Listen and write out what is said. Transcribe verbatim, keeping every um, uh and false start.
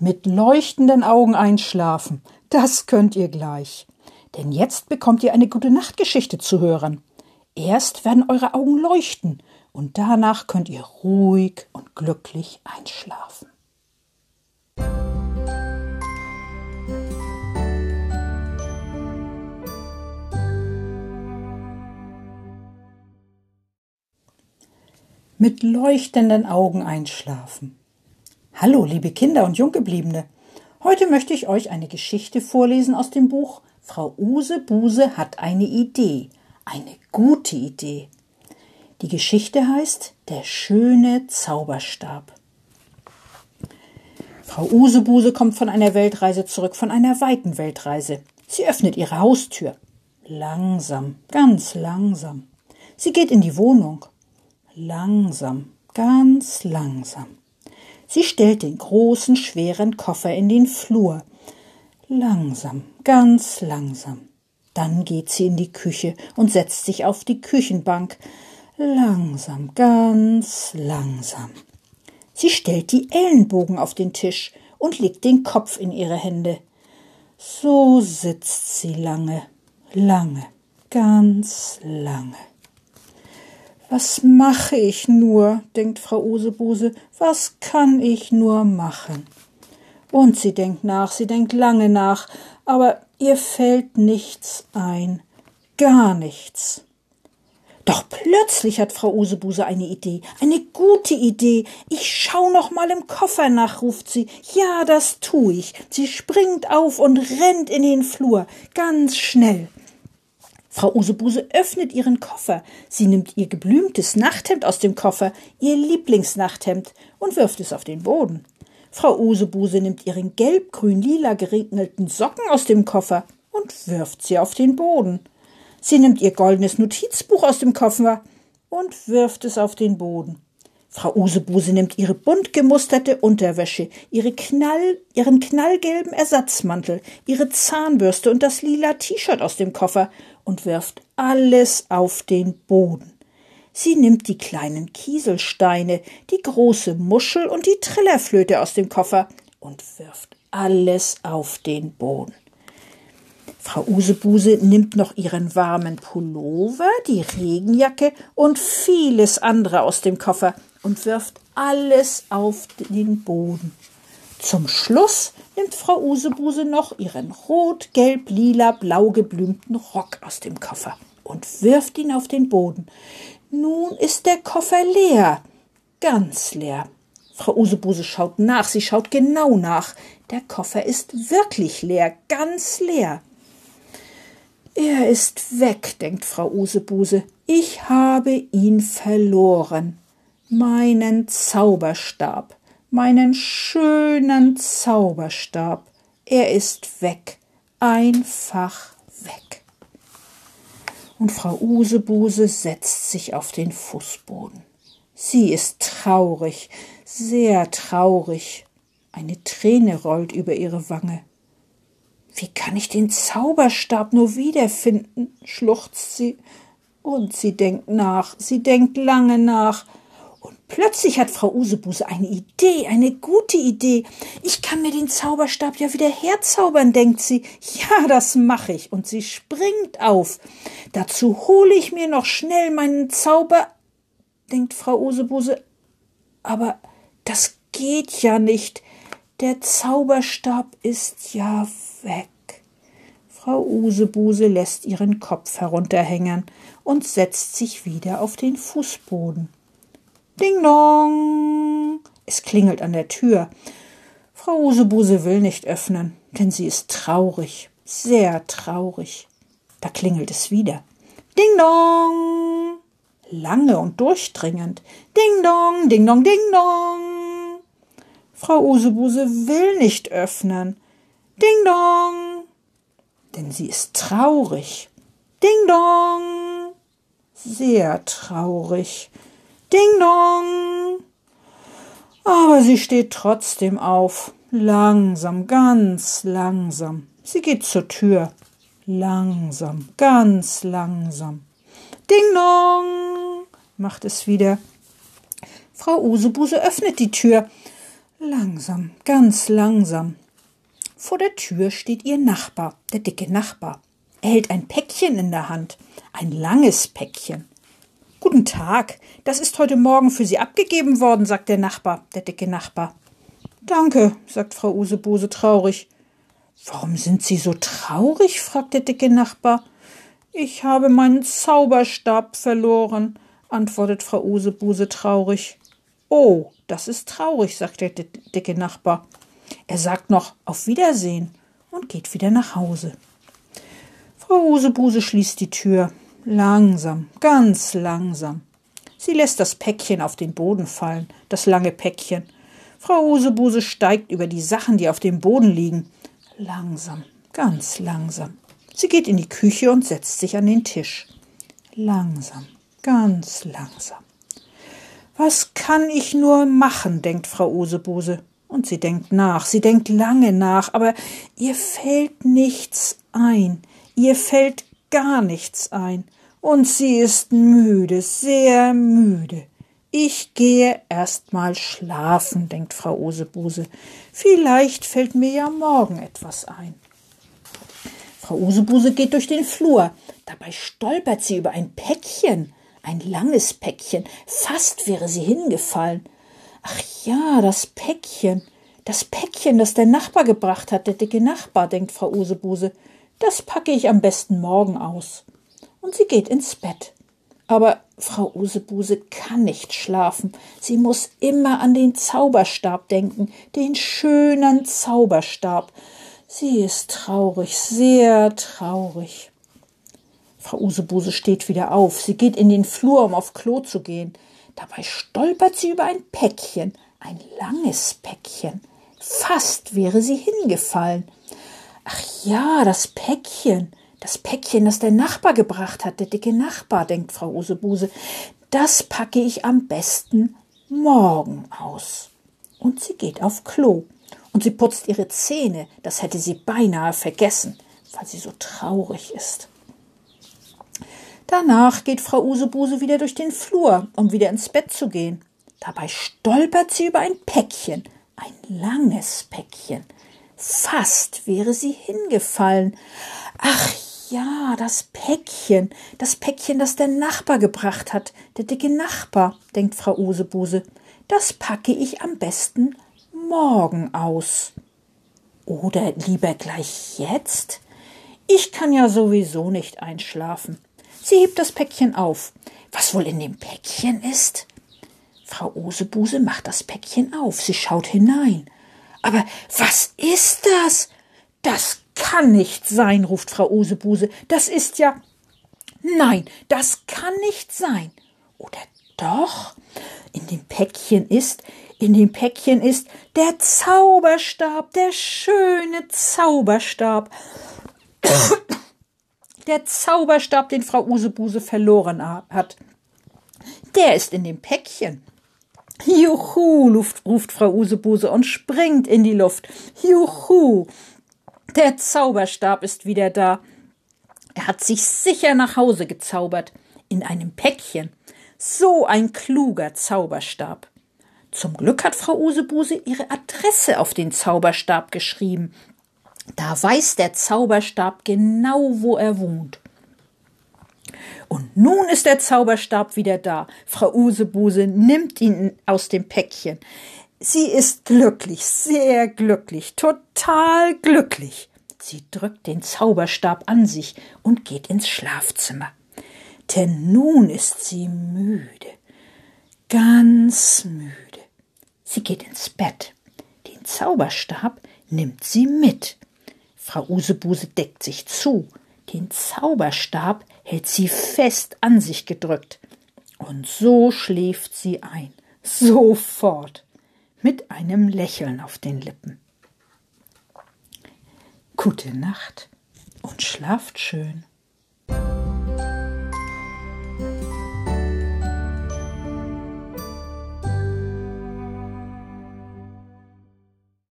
Mit leuchtenden Augen einschlafen, das könnt ihr gleich. Denn jetzt bekommt ihr eine Gute-Nacht-Geschichte zu hören. Erst werden eure Augen leuchten und danach könnt ihr ruhig und glücklich einschlafen. Mit leuchtenden Augen einschlafen. Hallo, liebe Kinder und Junggebliebene. Heute möchte ich euch eine Geschichte vorlesen aus dem Buch Frau Usebuse hat eine Idee. Eine gute Idee. Die Geschichte heißt Der schöne Zauberstab. Frau Usebuse kommt von einer Weltreise zurück, von einer weiten Weltreise. Sie öffnet ihre Haustür. Langsam, ganz langsam. Sie geht in die Wohnung. Langsam, ganz langsam. Sie stellt den großen, schweren Koffer in den Flur. Langsam, ganz langsam. Dann geht sie in die Küche und setzt sich auf die Küchenbank. Langsam, ganz langsam. Sie stellt die Ellenbogen auf den Tisch und legt den Kopf in ihre Hände. So sitzt sie lange, lange, ganz lange. Was mache ich nur, denkt Frau Usebuse, was kann ich nur machen? Und sie denkt nach, sie denkt lange nach, aber ihr fällt nichts ein, gar nichts. Doch plötzlich hat Frau Usebuse eine Idee, eine gute Idee. Ich schau noch mal im Koffer nach, ruft sie. Ja, das tu ich. Sie springt auf und rennt in den Flur, ganz schnell. Frau Usebuse öffnet ihren Koffer. Sie nimmt ihr geblümtes Nachthemd aus dem Koffer, ihr Lieblingsnachthemd, und wirft es auf den Boden. Frau Usebuse nimmt ihren gelb-grün-lila geringelten Socken aus dem Koffer und wirft sie auf den Boden. Sie nimmt ihr goldenes Notizbuch aus dem Koffer und wirft es auf den Boden. Frau Usebuse nimmt ihre bunt gemusterte Unterwäsche, ihre Knall, ihren knallgelben Ersatzmantel, ihre Zahnbürste und das lila T-Shirt aus dem Koffer und wirft alles auf den Boden. Sie nimmt die kleinen Kieselsteine, die große Muschel und die Trillerflöte aus dem Koffer und wirft alles auf den Boden. Frau Usebuse nimmt noch ihren warmen Pullover, die Regenjacke und vieles andere aus dem Koffer und wirft alles auf den Boden. Zum Schluss nimmt Frau Usebuse noch ihren rot, gelb, lila, blau geblümten Rock aus dem Koffer und wirft ihn auf den Boden. Nun ist der Koffer leer, ganz leer. Frau Usebuse schaut nach, sie schaut genau nach. Der Koffer ist wirklich leer, ganz leer. Er ist weg, denkt Frau Usebuse. Ich habe ihn verloren. Meinen Zauberstab, meinen schönen Zauberstab. Er ist weg, einfach weg. Und Frau Usebuse setzt sich auf den Fußboden. Sie ist traurig, sehr traurig. Eine Träne rollt über ihre Wange. Wie kann ich den Zauberstab nur wiederfinden, schluchzt sie. Und sie denkt nach, sie denkt lange nach. Und plötzlich hat Frau Usebuse eine Idee, eine gute Idee. Ich kann mir den Zauberstab ja wieder herzaubern, denkt sie. Ja, das mache ich. Und sie springt auf. Dazu hole ich mir noch schnell meinen Zauber, denkt Frau Usebuse. Aber das geht ja nicht. Der Zauberstab ist ja weg. Frau Usebuse lässt ihren Kopf herunterhängen und setzt sich wieder auf den Fußboden. Ding dong! Es klingelt an der Tür. Frau Usebuse will nicht öffnen, denn sie ist traurig, sehr traurig. Da klingelt es wieder. Ding dong! Lange und durchdringend. Ding dong, ding dong, ding dong! Frau Usebuse will nicht öffnen. Ding dong! Denn sie ist traurig. Ding dong! Sehr traurig. Ding dong! Aber sie steht trotzdem auf. Langsam, ganz langsam. Sie geht zur Tür. Langsam, ganz langsam. Ding dong! Macht es wieder. Frau Usebuse öffnet die Tür. Langsam, ganz langsam. Vor der Tür steht ihr Nachbar, der dicke Nachbar. Er hält ein Päckchen in der Hand, ein langes Päckchen. »Guten Tag, das ist heute Morgen für Sie abgegeben worden«, sagt der Nachbar, der dicke Nachbar. »Danke«, sagt Frau Usebuse traurig. »Warum sind Sie so traurig?«, fragt der dicke Nachbar. »Ich habe meinen Zauberstab verloren«, antwortet Frau Usebuse traurig. »Oh, das ist traurig«, sagt der dicke Nachbar. Er sagt noch »Auf Wiedersehen« und geht wieder nach Hause. Frau Usebuse schließt die Tür. Langsam, ganz langsam. Sie lässt das Päckchen auf den Boden fallen, das lange Päckchen. Frau Usebuse steigt über die Sachen, die auf dem Boden liegen. Langsam, ganz langsam. Sie geht in die Küche und setzt sich an den Tisch. Langsam, ganz langsam. »Was kann ich nur machen?«, denkt Frau Usebuse. Und sie denkt nach, sie denkt lange nach, aber ihr fällt nichts ein. Ihr fällt gar nichts ein. Und sie ist müde, sehr müde. »Ich gehe erst mal schlafen«, denkt Frau Usebuse. »Vielleicht fällt mir ja morgen etwas ein.« Frau Usebuse geht durch den Flur. Dabei stolpert sie über ein Päckchen, ein langes Päckchen. Fast wäre sie hingefallen. Ach ja, das Päckchen, das Päckchen, das der Nachbar gebracht hat, der dicke Nachbar, denkt Frau Usebuse. Das packe ich am besten morgen aus. Und sie geht ins Bett. Aber Frau Usebuse kann nicht schlafen. Sie muss immer an den Zauberstab denken, den schönen Zauberstab. Sie ist traurig, sehr traurig. Frau Usebuse steht wieder auf. Sie geht in den Flur, um auf Klo zu gehen. Dabei stolpert sie über ein Päckchen, ein langes Päckchen. Fast wäre sie hingefallen. Ach ja, das Päckchen, das Päckchen, das der Nachbar gebracht hat, der dicke Nachbar, denkt Frau Usebuse. Das packe ich am besten morgen aus. Und sie geht auf Klo. Und sie putzt ihre Zähne. Das hätte sie beinahe vergessen, weil sie so traurig ist. Danach geht Frau Usebuse wieder durch den Flur, um wieder ins Bett zu gehen. Dabei stolpert sie über ein Päckchen, ein langes Päckchen. Fast wäre sie hingefallen. Ach ja, das Päckchen, das Päckchen, das der Nachbar gebracht hat, der dicke Nachbar, denkt Frau Usebuse. Das packe ich am besten morgen aus. Oder lieber gleich jetzt? Ich kann ja sowieso nicht einschlafen. Sie hebt das Päckchen auf. Was wohl in dem Päckchen ist? Frau Usebuse macht das Päckchen auf. Sie schaut hinein. Aber was ist das? Das kann nicht sein, ruft Frau Usebuse. Das ist ja... Nein, das kann nicht sein. Oder doch? In dem Päckchen ist... In dem Päckchen ist der Zauberstab, der schöne Zauberstab. Der Zauberstab, den Frau Usebuse verloren hat. Der ist in dem Päckchen. Juhu, ruft Frau Usebuse und springt in die Luft. Juhu, der Zauberstab ist wieder da. Er hat sich sicher nach Hause gezaubert. In einem Päckchen. So ein kluger Zauberstab. Zum Glück hat Frau Usebuse ihre Adresse auf den Zauberstab geschrieben. Da weiß der Zauberstab genau, wo er wohnt. Und nun ist der Zauberstab wieder da. Frau Usebuse nimmt ihn aus dem Päckchen. Sie ist glücklich, sehr glücklich, total glücklich. Sie drückt den Zauberstab an sich und geht ins Schlafzimmer. Denn nun ist sie müde, ganz müde. Sie geht ins Bett. Den Zauberstab nimmt sie mit. Frau Usebuse deckt sich zu. Den Zauberstab hält sie fest an sich gedrückt. Und so schläft sie ein. Sofort. Mit einem Lächeln auf den Lippen. Gute Nacht und schlaft schön.